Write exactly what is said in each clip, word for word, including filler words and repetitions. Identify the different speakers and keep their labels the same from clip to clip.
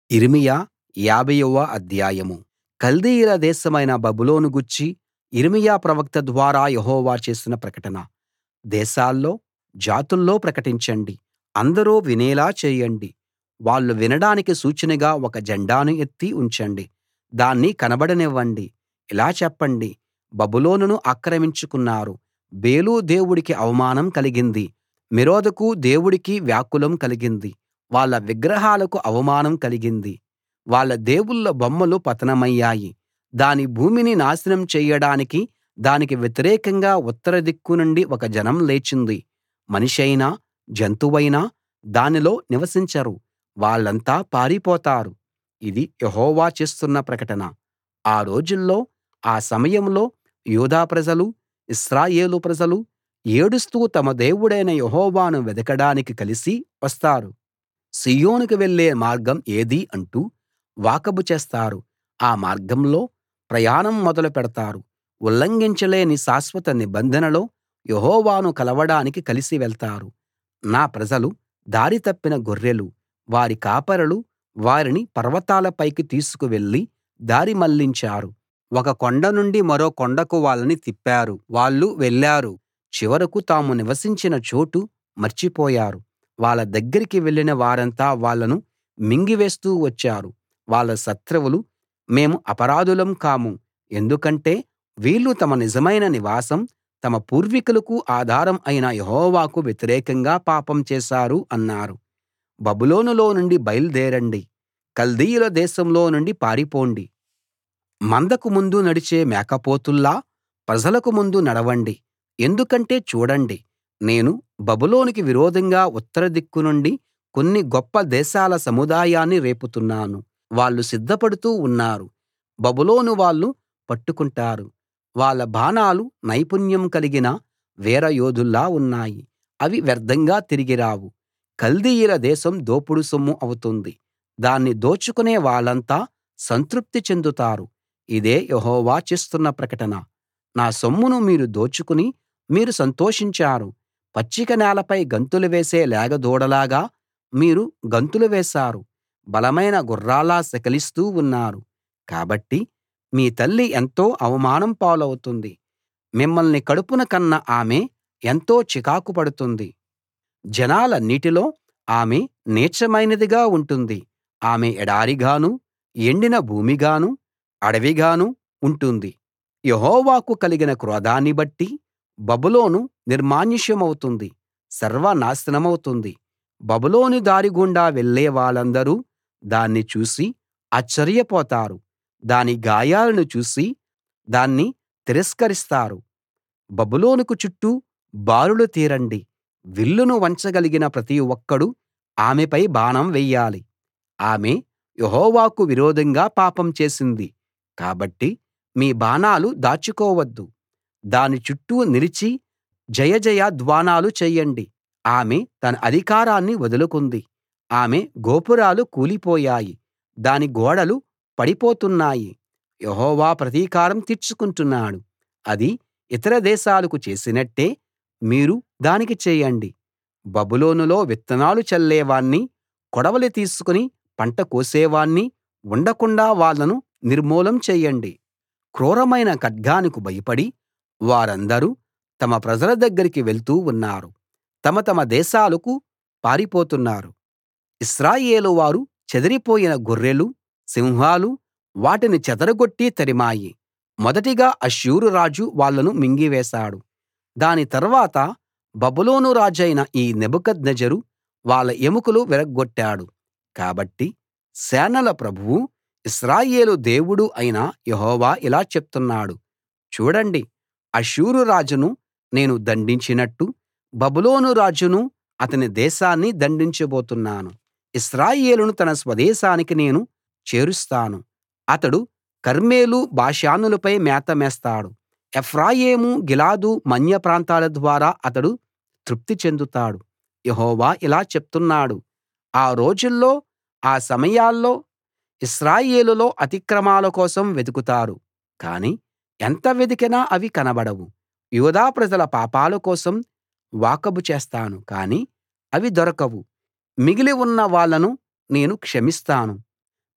Speaker 1: యిర్మీయా యాభైవ అధ్యాయం. కల్దీయుల దేశమైన బబులోను గూర్చి యిర్మీయా ప్రవక్త ద్వారా యెహోవా చేసిన ప్రకటన. దేశాల్లో జాతుల్లో ప్రకటించండి, అందరూ వినేలా చేయండి. వాళ్ళు వినడానికి సూచనగా ఒక జెండాను ఎత్తి ఉంచండి, దాన్ని కనబడనివ్వండి. ఇలా చెప్పండి, బబులోనును ఆక్రమించుకున్నారు, బేలు దేవుడికి అవమానం కలిగింది, మెరోదకు దేవుడికి వ్యాకులం కలిగింది. వాళ్ళ విగ్రహాలకు అవమానం కలిగింది, వాళ్ళ దేవుళ్ళ బొమ్మలు పతనమయ్యాయి. దాని భూమిని నాశనం చెయ్యడానికి దానికి వ్యతిరేకంగా ఉత్తర దిక్కు నుండి ఒక జనం లేచింది. మనిషైనా జంతువైనా దానిలో నివసించరు, వాళ్ళంతా పారిపోతారు. ఇది యెహోవా చేస్తున్న ప్రకటన. ఆ రోజుల్లో ఆ సమయంలో యూదా ప్రజలు, ఇశ్రాయేలు ప్రజలు ఏడుస్తూ తమ దేవుడైన యెహోవాను వెదకడానికి కలిసి వస్తారు. సీయోనుకు వెళ్ళే మార్గం ఏది అంటూ వాకబు చేస్తారు. ఆ మార్గంలో ప్రయాణం మొదలు పెడతారు. ఉల్లంఘించలేని శాశ్వత నిబంధనలో యెహోవాను కలవడానికి కలిసి వెళ్తారు. నా ప్రజలు దారి తప్పిన గొర్రెలు, వారి కాపరులు వారిని పర్వతాల పైకి తీసుకు వెళ్ళి దారి మళ్ళించారు. ఒక కొండ నుండి మరో కొండకు వాళ్ళని తిప్పారు. వాళ్ళు వెళ్ళారు, చివరకు తాము నివసించిన చోటు మర్చిపోయారు. వాళ్ళ దగ్గరికి వెళ్ళిన వారంతా వాళ్ళను మింగివేస్తూ వచ్చారు. వాళ్ళ శత్రువులు, మేము అపరాధులం కాము, ఎందుకంటే వీళ్ళు తమ నిజమైన నివాసం, తమ పూర్వీకులకు ఆధారం అయిన యెహోవాకు వ్యతిరేకంగా పాపం చేశారు అన్నారు. బబులోనులో నుండి బయల్దేరండి, కల్దీయుల దేశంలో నుండి పారిపోండి. మందకు ముందు నడిచే మేకపోతుల్లా ప్రజలకు ముందు నడవండి. ఎందుకంటే చూడండి, నేను బబులోనుకి విరోధంగా ఉత్తర దిక్కు నుండి కొన్ని గొప్ప దేశాల సముదాయాన్ని రేపుతున్నాను. వాళ్ళు సిద్ధపడుతూ ఉన్నారు, బబులోను వాళ్ళు పట్టుకుంటారు. వాళ్ళ బాణాలు నైపుణ్యం కలిగిన వీరయోధుల్లా ఉన్నాయి, అవి వ్యర్థంగా తిరిగి రావు. కల్దీయుల దేశం దోపుడు సొమ్ము అవుతుంది, దాన్ని దోచుకునే వాళ్ళంతా సంతృప్తి చెందుతారు. ఇదే యెహోవా చేస్తున్న ప్రకటన. నా సొమ్మును మీరు దోచుకుని మీరు సంతోషించారు. పచ్చిక నేలపై గంతులు వేసే లేగదూడలాగా మీరు గంతులు వేశారు, బలమైన గుర్రాల్లా సకిలిస్తూ ఉన్నారు. కాబట్టి మీ తల్లి ఎంతో అవమానం పాలవుతుంది, మిమ్మల్ని కడుపున కన్న ఆమె ఎంతో చికాకు పడుతుంది. జనాలన్నిటిలో ఆమె నీచమైనదిగా ఉంటుంది. ఆమె ఎడారిగానూ ఎండిన భూమిగానూ అడవిగానూ ఉంటుంది. యెహోవాకు కలిగిన క్రోధాన్ని బట్టి బబులోను నిర్మానుష్యమవుతుంది, సర్వనాశనమవుతుంది. బబులోను దారి గుండా వెళ్ళే వాళ్ళందరూ దాన్ని చూసి ఆశ్చర్యపోతారు, దాని గాయాలను చూసి దాన్ని తిరస్కరిస్తారు. బబులోనుకు చుట్టూ బారులు తీరండి, విల్లును వంచగలిగిన ప్రతి ఒక్కడూ ఆమెపై బాణం వెయ్యాలి. ఆమె యెహోవాకు విరోధంగా పాపం చేసింది కాబట్టి మీ బాణాలు దాచుకోవద్దు. దాని చుట్టూ నిలిచి జయ జయ ధ్వానాలు చెయ్యండి. ఆమె తన అధికారాన్ని వదులుకుంది, ఆమె గోపురాలు కూలిపోయాయి, దాని గోడలు పడిపోతున్నాయి. యెహోవా ప్రతీకారం తీర్చుకుంటున్నాడు, అది ఇతర దేశాలకు చేసినట్టే మీరు దానికి చేయండి. బబులోనులో విత్తనాలు చల్లేవాణ్ణి, కొడవలి తీసుకుని పంట కోసేవాణ్ణి ఉండకుండాా వాళ్ళను నిర్మూలం చెయ్యండి. క్రూరమైన ఖడ్గానికి భయపడి వారందరూ తమ ప్రజల దగ్గరికి వెళ్తూ ఉన్నారు, తమ తమ దేశాలకు పారిపోతున్నారు. ఇశ్రాయేలు వారు చెదిరిపోయిన గొర్రెలు, సింహాలు వాటిని చెదరగొట్టి తరిమాయి. మొదటిగా అష్షూరు రాజు వాళ్ళను మింగివేశాడు, దాని తర్వాత బబులోను రాజైన ఈ నెబుకద్నెజరు వాళ్ళ ఎముకలు విరగ్గొట్టాడు. కాబట్టి సేనల ప్రభువూ ఇశ్రాయేలు దేవుడూ అయిన యెహోవా ఇలా చెప్తున్నాడు, చూడండి, అష్షూరు రాజును నేను దండించినట్టు బబులోను రాజును అతని దేశాన్ని దండించబోతున్నాను. ఇశ్రాయేలును తన స్వదేశానికి నేను చేరుస్తాను. అతడు కర్మెలు బాషానులపై మేత మేస్తాడు, ఎఫ్రాయిము గిలాదు మన్య ప్రాంతాల ద్వారా అతడు తృప్తి చెందుతాడు. యెహోవా ఇలా చెప్తున్నాడు, ఆ రోజుల్లో ఆ సమయాల్లో ఇశ్రాయేలులో అతిక్రమాల కోసం వెతుకుతారు, కానీ ఎంత వెదికినా అవి కనబడవు. యూదా ప్రజల పాపాల కోసం వాకబు చేస్తాను, కానీ అవి దొరకవు. మిగిలి ఉన్న వాళ్ళను నేను క్షమిస్తాను,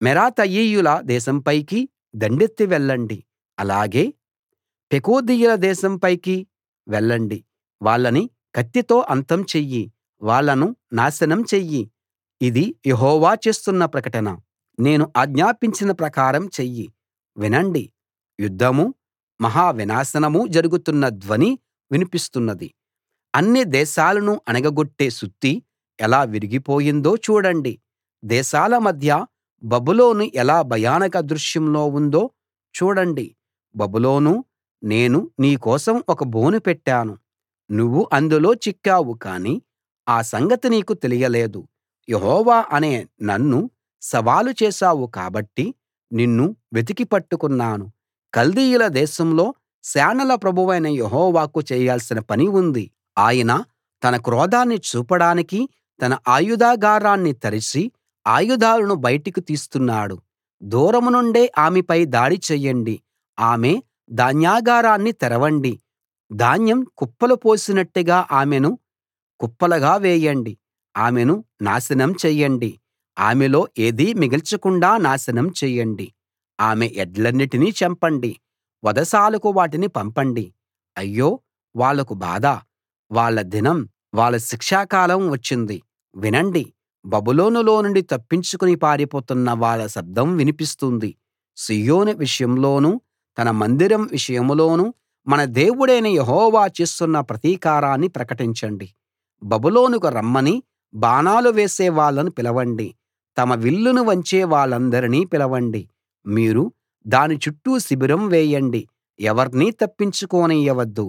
Speaker 1: మెరాతయీయుల దేశంపైకి దండెత్తి వెళ్ళండి అలాగే పెకోదీయుల దేశంపైకి వెళ్ళండి వాళ్ళని కత్తితో అంతం చెయ్యి వాళ్ళను నాశనం చెయ్యి ఇది యెహోవా చేస్తున్న ప్రకటన నేను ఆజ్ఞాపించిన ప్రకారం చెయ్యి వినండి యుద్ధమూ మహా వినాశనమూ జరుగుతున్న ధ్వని వినిపిస్తున్నది అన్ని దేశాలను అణగగొట్టే సుత్తి ఎలా విరిగిపోయిందో చూడండి దేశాల మధ్య బబులోను ఎలా భయానక దృశ్యంలో ఉందో చూడండి బబులోనూ నేను నీ కోసం ఒక బోను పెట్టాను నువ్వు అందులో చిక్కావు కానీ ఆ సంగతి నీకు తెలియలేదు యెహోవా అనే నన్ను సవాలు చేశావు కాబట్టి నిన్ను వెతికి పట్టుకున్నాను కల్దీయుల దేశంలో సేనల ప్రభువైన యెహోవాకు చేయాల్సిన పని ఉంది ఆయన తన క్రోధాన్ని చూపడానికి తన ఆయుధాగారాన్ని తెరచి ఆయుధాలను బయటికి తీస్తున్నాడు దూరం నుండే ఆమెపై దాడి చెయ్యండి ఆమె ధాన్యాగారాన్ని తెరవండి ధాన్యం కుప్పలు పోసినట్టుగా ఆమెను కుప్పలుగా వేయండి ఆమెను నాశనం చెయ్యండి ఆమెలో ఏదీ మిగల్చకుండా నాశనం చెయ్యండి ఆమె ఎడ్లన్నిటినీ చంపండి వధశాలకు వాటిని పంపండి అయ్యో వాళ్లకు బాధ వాళ్ళ దినం వాళ్ళ శిక్షాకాలం వచ్చింది వినండి బబులోనులో నుండి తప్పించుకుని పారిపోతున్న వాళ్ళ శబ్దం వినిపిస్తుంది సీయోను విషయంలోనూ తన మందిరం విషయంలోనూ మన దేవుడైన యెహోవా చేస్తున్న ప్రతీకారాన్ని ప్రకటించండి బబులోనుకు రమ్మని బాణాలు వేసే వాళ్ళను పిలవండి తమ విల్లును వంచే వాళ్ళందరినీ పిలవండి మీరు దాని చుట్టూ శిబిరం వేయండి ఎవర్నీ తప్పించుకోనియ్యవద్దు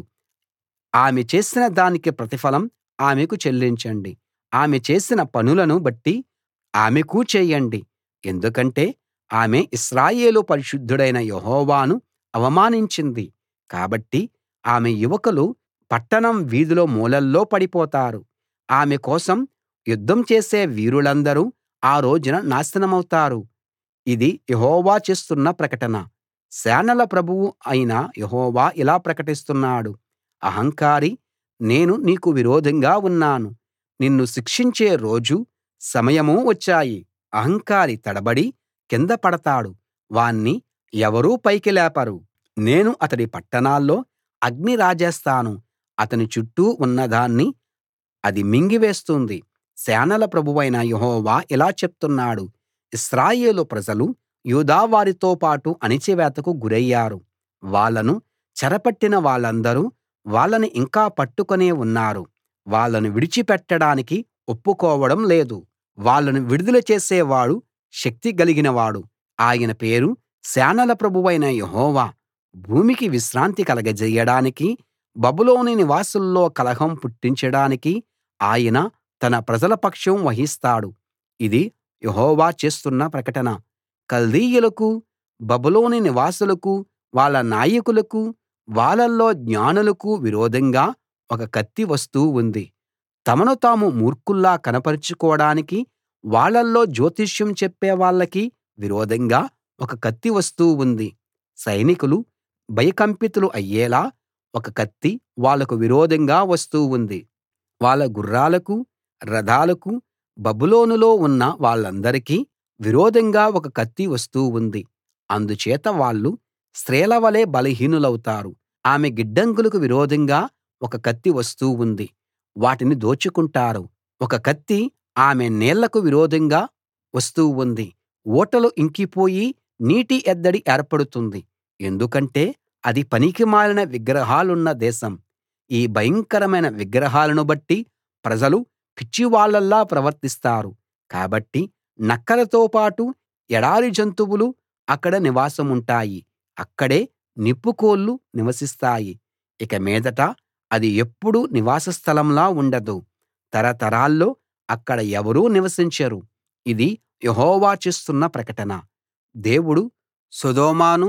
Speaker 1: ఆమె చేసిన దానికి ప్రతిఫలం ఆమెకు చెల్లించండి ఆమె చేసిన పనులను బట్టి ఆమెకూ చేయండి ఎందుకంటే ఆమె ఇశ్రాయేలు పరిశుద్ధుడైన యెహోవాను అవమానించింది కాబట్టి ఆమె యువకులు పట్టణం వీధుల మూలల్లో పడిపోతారు ఆమె కోసం యుద్ధం చేసే వీరులందరూ ఆ రోజున నాశనమౌతారు ఇది యెహోవా చేస్తున్న ప్రకటన సేనల ప్రభువు అయిన యెహోవా ఇలా ప్రకటిస్తున్నాడు అహంకారీ నేను నీకు విరోధంగా ఉన్నాను నిన్ను శిక్షించే రోజూ సమయమూ వచ్చాయి అహంకారి తడబడి కింద పడతాడు వాణ్ణి ఎవరూ పైకి లేపరు నేను అతడి పట్టణాల్లో అగ్ని రాజేస్తాను అతని చుట్టూ ఉన్నదాన్ని అది మింగివేస్తుంది సేనల ప్రభువైన యెహోవా ఇలా చెప్తున్నాడు ఇశ్రాయేలు ప్రజలు యూదా వారితో పాటు అణిచివేతకు గురయ్యారు వాళ్ళను చెరపట్టిన వాళ్ళందరూ వాళ్ళని ఇంకా పట్టుకునే ఉన్నారు వాళ్ళను విడిచిపెట్టడానికి ఒప్పుకోవడం లేదు వాళ్ళను విడుదల చేసేవాడు శక్తి గలిగినవాడు ఆయన పేరు సేనల ప్రభువైన యెహోవా భూమికి విశ్రాంతి కలగజేయడానికి బబులోను నివాసుల్లో కలహం పుట్టించడానికి ఆయన తన ప్రజల పక్షం వహిస్తాడు ఇది యెహోవా చేస్తున్న ప్రకటన కల్దీయులకు బబులోను నివాసులకు వాళ్ళ నాయకులకు వాళ్ళల్లో జ్ఞానులకు విరోధంగా ఒక కత్తి వస్తూ ఉంది తమను తాము మూర్ఖుల్లా కనపరచుకోడానికి వాళ్ళల్లో జ్యోతిష్యం చెప్పే వాళ్ళకి విరోధంగా ఒక కత్తి వస్తూ ఉంది సైనికులు భయకంపితులు అయ్యేలా ఒక కత్తి వాళ్లకు విరోధంగా వస్తూ ఉంది వాళ్ళ గుర్రాలకు రథాలకు బబులోనులో ఉన్న వాళ్ళందరికీ విరోధంగా ఒక కత్తి వస్తూ ఉంది అందుచేత వాళ్ళు స్త్రీల వలే బలహీనులౌతారు ఆమె గిడ్డంగులకు విరోధంగా ఒక కత్తి వస్తూ ఉంది వాటిని దోచుకుంటారు ఒక కత్తి ఆమె నీళ్లకు విరోధంగా వస్తూ ఉంది ఊటలు ఇంకిపోయి నీటి ఎద్దడి ఏర్పడుతుంది ఎందుకంటే అది పనికిమాలిన విగ్రహాలున్న దేశం ఈ భయంకరమైన విగ్రహాలను బట్టి ప్రజలు పిచ్చివాళ్ళలా ప్రవర్తిస్తారు కాబట్టి నక్కలతో పాటు ఎడారి జంతువులు అక్కడ నివాసముంటాయి అక్కడే నిప్పుకోళ్లు నివసిస్తాయి ఇక మీదట అది ఎప్పుడూ నివాస స్థలంలా ఉండదు తరతరాల్లో అక్కడ ఎవరూ నివసించరు ఇది యెహోవా చేస్తున్న ప్రకటన దేవుడు సొదొమను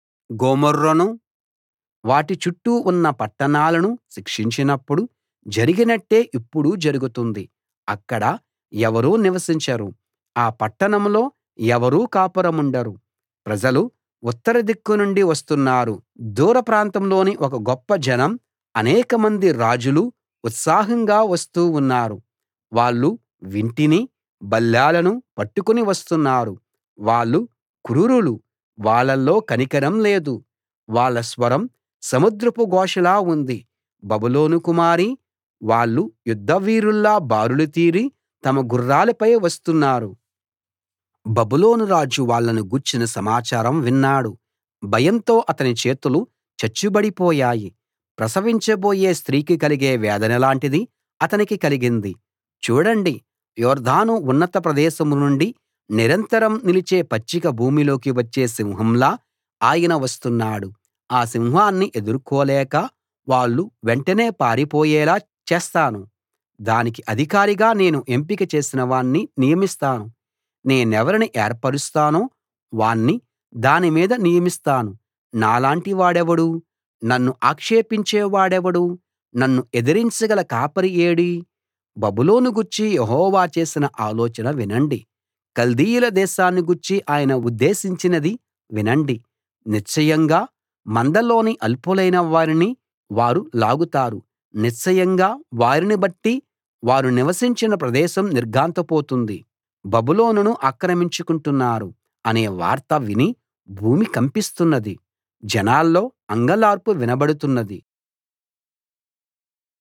Speaker 1: గొమొర్రాను వాటి చుట్టూ ఉన్న పట్టణాలను శిక్షించినప్పుడు జరిగినట్టే ఇప్పుడు జరుగుతుంది అక్కడ ఎవరూ నివసించరు ఆ పట్టణంలో ఎవరూ కాపురముండరు ప్రజలు ఉత్తర దిక్కు నుండి వస్తున్నారు దూర ప్రాంతంలోని ఒక గొప్ప జనం అనేకమంది రాజులు ఉత్సాహంగా వస్తూ ఉన్నారు వాళ్ళు వింటిని బల్లేలను పట్టుకుని వస్తున్నారు వాళ్ళు క్రూరులు, వాళ్ళల్లో కనికరం లేదు. వాళ్ళ స్వరం సముద్రపు ఘోషలా ఉంది. బబులోను కుమారీ, వాళ్ళు యుద్ధవీరుల్లా బారులు తీరి తమ గుర్రాలపై వస్తున్నారు. బబులోను రాజు వాళ్ళను గూర్చిన సమాచారం విన్నాడు. భయంతో అతని చేతులు చచ్చుబడిపోయాయి. ప్రసవించబోయే స్త్రీకి కలిగే వేదనలాంటిది అతనికి కలిగింది. చూడండి, యొర్దాను ఉన్నత ప్రదేశం నుండి నిరంతరం నిలిచే పచ్చిక భూమిలోకి వచ్చే సింహంలా ఆయన వస్తున్నాడు. ఆ సింహాన్ని ఎదుర్కోలేక వాళ్ళు వెంటనే పారిపోయేలా చేస్తాను. దానికి అధికారిగా నేను ఎంపిక చేసిన వాణ్ణి నియమిస్తాను. నేనెవరిని ఏర్పరుస్తానో వాణ్ణి దాని మీద నియమిస్తాను. నాలాంటి వాడెవడు? నన్ను ఆక్షేపించే వాడెవడు? నన్ను ఎదిరించగల కాపరి ఏడీ? బబులోను గూర్చి యెహోవా చేసిన ఆలోచన వినండి. కల్దీయుల దేశాన్ని గూర్చి ఆయన ఉద్దేశించినది వినండి. నిశ్చయంగా మందలోని అల్పులైన వారిని వారు లాగుతారు. నిశ్చయంగా వారిని బట్టి వారు నివసించిన ప్రదేశం నిర్ఘాంతపోతుంది. బబులోనును ఆక్రమించుకుంటున్నారు అనే వార్త విని భూమి కంపిస్తున్నది. జనాల్లో అంగలార్పు వినబడుతున్నది.